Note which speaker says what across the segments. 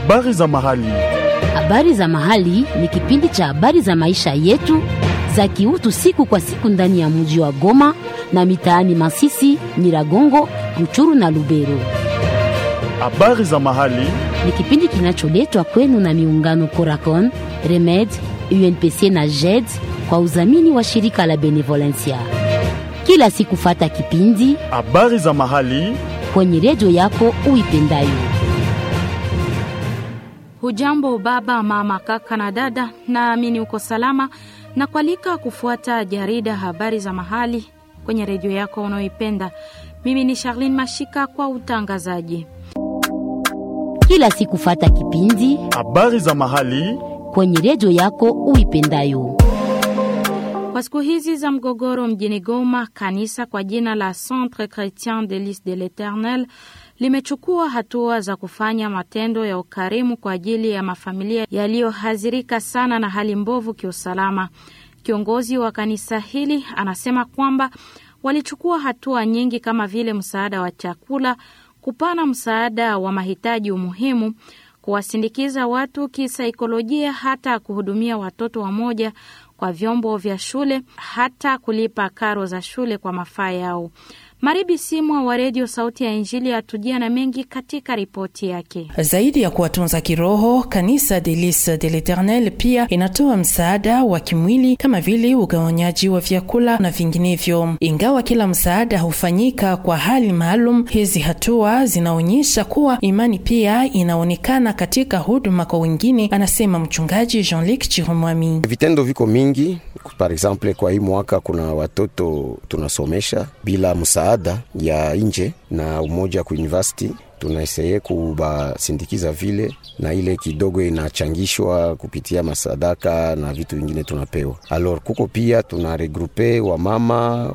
Speaker 1: Habari za mahali.
Speaker 2: Habari za mahali ni kipindi cha habari za maisha yetu za kiutu siku kwa siku ndani ya mji wa Goma na mitaani Masisi, Nyiragongo, Ruchuru na Lubero.
Speaker 1: Habari za mahali
Speaker 2: ni kipindi kinacholetwa kwenu na miungano Coracon, Remed, UNPC na JED kwa udhamini wa shirika la Benevolencia. Kila siku fata kipindi
Speaker 1: habari za mahali
Speaker 2: kwenye redio yako uipendayo.
Speaker 3: Hujambo baba, mama, kaka na dada, naamini uko salama na kualika kufuata jarida habari za mahali kwenye redio yako unaoipenda. Mimi ni Charlene Mashika kwa utangazaji.
Speaker 2: Kila siku fata kipindi
Speaker 1: habari za mahali
Speaker 2: kwenye redio yako uipendayo.
Speaker 3: Kwa siku hizi za mgogoro mjini Goma, kanisa kwa jina la Centre Chrétien de l'Église de l'Éternel limechukua hatua za kufanya matendo ya ukarimu kwa ajili ya mafamilia yaliyohadhirika sana na hali mbovu kiusalama. Kiongozi wa kanisa hili anasema kwamba walichukua hatua nyingi kama vile msaada wa chakula, kupana msaada wa mahitaji muhimu, kuwasindikiza watu kisaikolojia, hata kuhudumia watoto wamoja kwa vyombo vya shule, hata kulipa karo za shule kwa mafaa yao. Maribi Simwa wa Radio Sauti ya Injili atujia na mengi katika ripoti yake.
Speaker 4: Zaidi ya kuwatunza kiroho, kanisa de l'Église de l'Éternel pia inatoa msaada wa kimwili kama vile ugawanyaji wa vyakula na vinginevyo. Ingawa kila msaada hufanyika kwa hali maalum, hizi hatua zinaonyesha kuwa imani pia inaonekana katika huduma kwa wengine, anasema mchungaji Jean-Luc Chirumwami.
Speaker 5: Vitendo viko mingi. Par exemple, kwa hii mwaka kuna watoto tunasomesha bila msaada ya nje na umoja ku university. Tunaiseye kubasindikiza vile na ile kidogo inachangishwa kupitia masadaka na vitu vingine tunapewa. Alors kuko pia tunaregroupe wa mama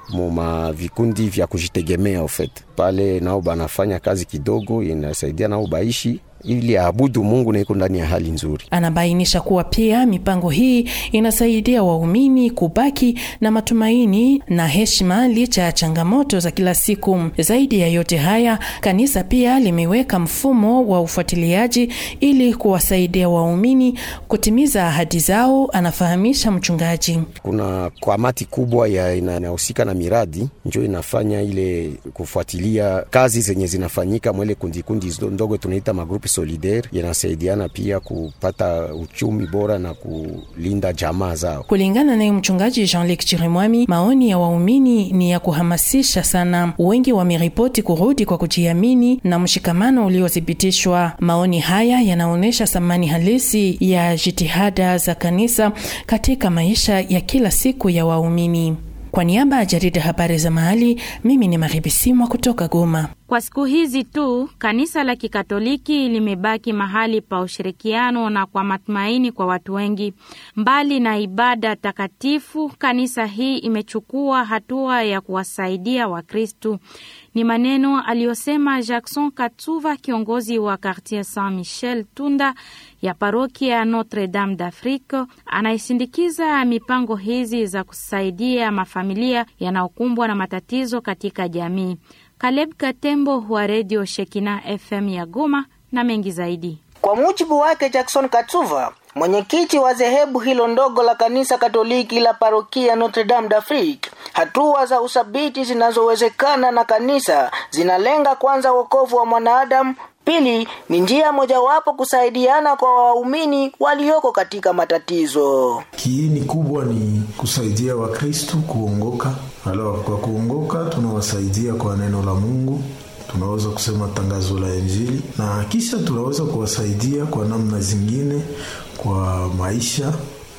Speaker 5: wa vikundi vya kujitegemea en fait. Pale nao banafanya kazi kidogo inasaidia nao baishi ili aabudu Mungu na iko ndani ya hali nzuri.
Speaker 4: Anabainisha kuwa pia mipango hii inasaidia waumini kubaki na matumaini na heshima licha ya changamoto za kila siku. Zaidi ya yote haya, kanisa pia limeweka mfumo wa ufuatiliaji ili kuwasaidia waumini kutimiza ahadi zao, anafahamisha mchungaji.
Speaker 5: Kuna kamati kubwa inahusika na miradi, njoo inafanya ile kufuatilia kazi zenye zinafanyika mwele kundi ndogo tunaita magrupi solidaire, yanasaidiana pia kupata uchumi bora na kulinda jamaa zao.
Speaker 4: Kulingana na mchungaji Jean-Luc Chirumwami, maoni ya waumini ni ya kuhamasisha sana. Wengi wameripoti kurudi kwa kujiamini na mshikamano uliothibitishwa. Maoni haya yanaonesha thamani halisi ya jitihada za kanisa katika maisha ya kila siku ya waumini. Kwa niaba ya jarida habari za mahali, mimi ni Maribi Simwa kutoka Goma.
Speaker 3: Kwa siku hizi tu, kanisa la Kikatoliki limebaki mahali pa ushirikiano na kwa matumaini kwa watu wengi. Mbali na ibada takatifu, kanisa hii imechukua hatua ya kuwasaidia Wakristo. Ni maneno aliyosema Jackson Katsuva, kiongozi wa Quartier Saint-Michel Tunda ya parokia Notre Dame d'Afrique, anaisindikiza mipango hizi za kusaidia mafamilia yanayokumbwa na matatizo katika jamii. Caleb Katembo wa Radio Shekina FM ya Goma na mengi zaidi.
Speaker 6: Kwa mujibu wake Jackson Katsuva, mwenyekiti wa dhehebu hilo ndogo la kanisa Katoliki la parokia Notre Dame d'Afrique, hatua za usabiti zinazowezekana na kanisa zinalenga kwanza wokovu wa mwanadamu, pili ni njia mojawapo kusaidiana kwa waumini walioko katika matatizo.
Speaker 7: Kiini kubwa ni kusaidia Wakristo kuongoka. Kwa kuongoka tunawasaidia kwa neno la Mungu, tunaweza kusema tangazo la Injili, na kisha tunaweza kuwasaidia kwa namna zingine kwa maisha,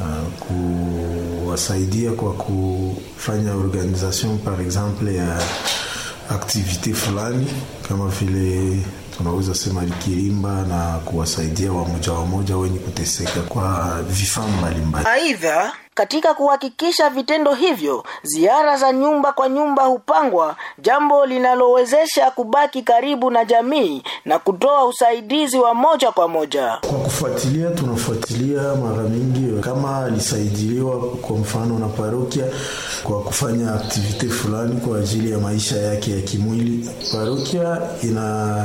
Speaker 7: kuwasaidia kwa kufanya organisation par exemple ya activité fulani kama vile tunaweza sema likirimba na kuwasaidia wamoja wenye kuteseka kwa vifaa mbalimbali.
Speaker 6: Aidha, katika kuhakikisha vitendo hivyo, ziara za nyumba kwa nyumba hupangwa, jambo linalowezesha kubaki karibu na jamii na kutoa usaidizi wa moja kwa moja.
Speaker 7: Kwa kufuatilia, tunafuatilia mara mingi kama alisaidiliwa kwa mfano na parokia kwa kufanya aktivite fulani kwa ajili ya maisha yake ya kimwili. Parokia ina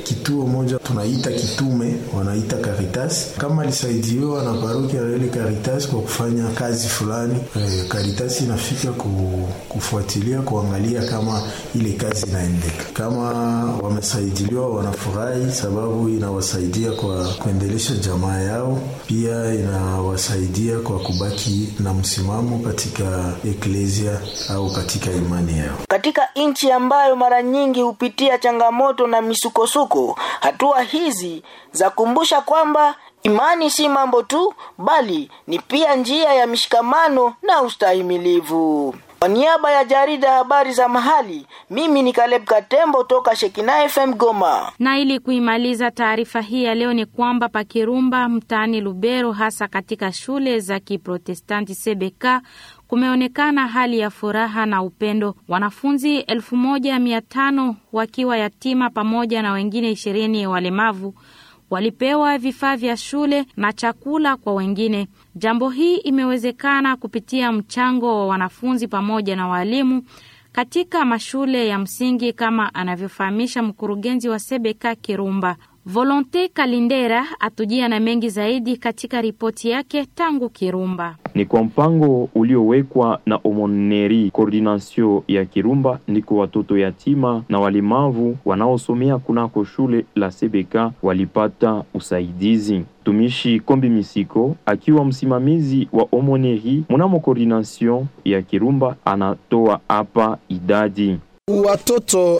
Speaker 7: kituo moja tunaita kitume, wanaita Caritas. Kama alisaidiwa na parokia ya ile Caritas kwa kufanya kazi fulani, Caritas inafika kufuatilia, kuangalia kama ile kazi inaendeka. Kama wamesaidiwa wanafurahi, sababu inawasaidia kwa kuendelesha jamaa yao, pia inawasaidia kwa kubaki na msimamo katika eklesia au katika imani yao.
Speaker 6: Katika nchi ambayo mara nyingi hupitia changamoto na misukosuko, hatua hizi za kumbusha kwamba imani si mambo tu, bali ni pia njia ya mshikamano na ustahimilivu. Kwa niaba ya jarida habari za mahali, mimi ni Caleb Katembo toka Shekina FM Goma.
Speaker 3: Na ili kuimaliza taarifa hii ya leo ni kwamba pa Kirumba mtaani Lubero, hasa katika shule za Kiprotestanti CBK, kumeonekana hali ya furaha na upendo. Wanafunzi 1500 wakiwa yatima pamoja na wengine 20 walemavu walipewa vifaa vya shule na chakula kwa wengine. Jambo hii imewezekana kupitia mchango wa wanafunzi pamoja na walimu katika mashule ya msingi, kama anavyofahamisha mkurugenzi wa CBK Kirumba. Volonte Kalindera atujia na mengi zaidi katika ripoti yake tangu Kirumba.
Speaker 8: Ni kwa mpango uliowekwa na Omoneri Coordination ya Kirumba, ndiko watoto yatima na walemavu wanaosomea kunako shule la CBK walipata usaidizi. Tumishi Kombi Misiko akiwa msimamizi wa Omoneri mnamo Coordination ya Kirumba anatoa hapa idadi.
Speaker 9: Watoto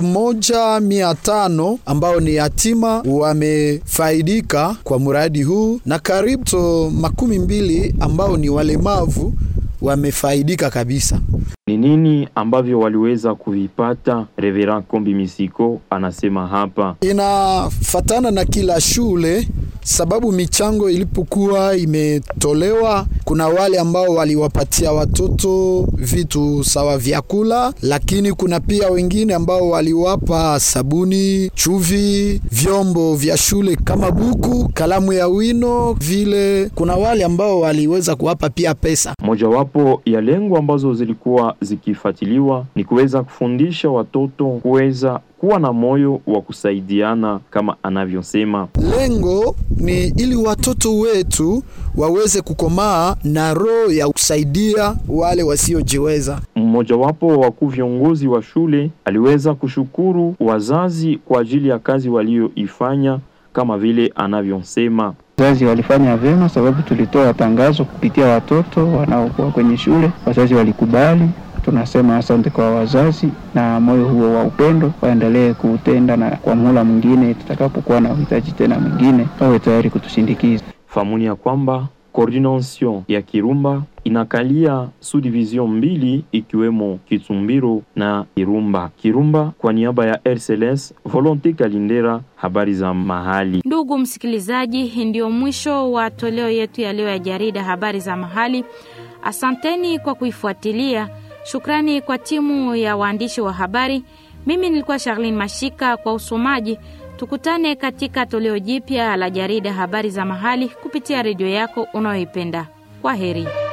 Speaker 9: 1500 ambao ni yatima wamefaidika kwa mradi huu, na karibu 12 ambao ni walemavu wamefaidika kabisa.
Speaker 8: Ni nini ambavyo waliweza kuvipata? Reverend Kombi Misiko anasema hapa.
Speaker 9: Inafatana na kila shule, sababu michango ilipokuwa imetolewa, kuna wale ambao waliwapatia watoto vitu sawa vyakula, lakini kuna pia wengine ambao waliwapa sabuni, chuvi, vyombo vya shule kama buku, kalamu ya wino vile. Kuna wale ambao waliweza kuwapa pia pesa.
Speaker 8: Mojawapo ya lengo ambazo zilikuwa zikifuatiliwa ni kuweza kufundisha watoto kuweza kuwa na moyo wa kusaidiana, kama anavyosema.
Speaker 9: Lengo ni ili watoto wetu waweze kukomaa na roho ya kusaidia wale wasiojiweza.
Speaker 8: Mmojawapo wa viongozi wa shule aliweza kushukuru wazazi kwa ajili ya kazi walioifanya, kama vile anavyosema.
Speaker 10: Wazazi walifanya vyema, sababu tulitoa tangazo kupitia watoto wanaokuwa kwenye shule. Wazazi walikubali. Tunasema asante kwa wazazi, na moyo huo wa upendo waendelee kuutenda, na kwa muhula mwingine tutakapokuwa na uhitaji tena mwingine wawe tayari kutushindikiza.
Speaker 8: Famuni ya kwamba Coordination ya Kirumba inakalia subdivision 2 ikiwemo Kitsumbiro na Kirumba. Kirumba kwa niaba ya RCLS, Volonte Kalindera, habari za mahali.
Speaker 3: Ndugu msikilizaji, ndio mwisho wa toleo yetu ya leo ya jarida habari za mahali. Asanteni kwa kuifuatilia. Shukrani kwa timu ya waandishi wa habari. Mimi nilikuwa Charlene Mashika kwa usomaji. Tukutane katika toleo jipya la jarida habari za mahali kupitia redio yako unayoipenda. Kwaheri.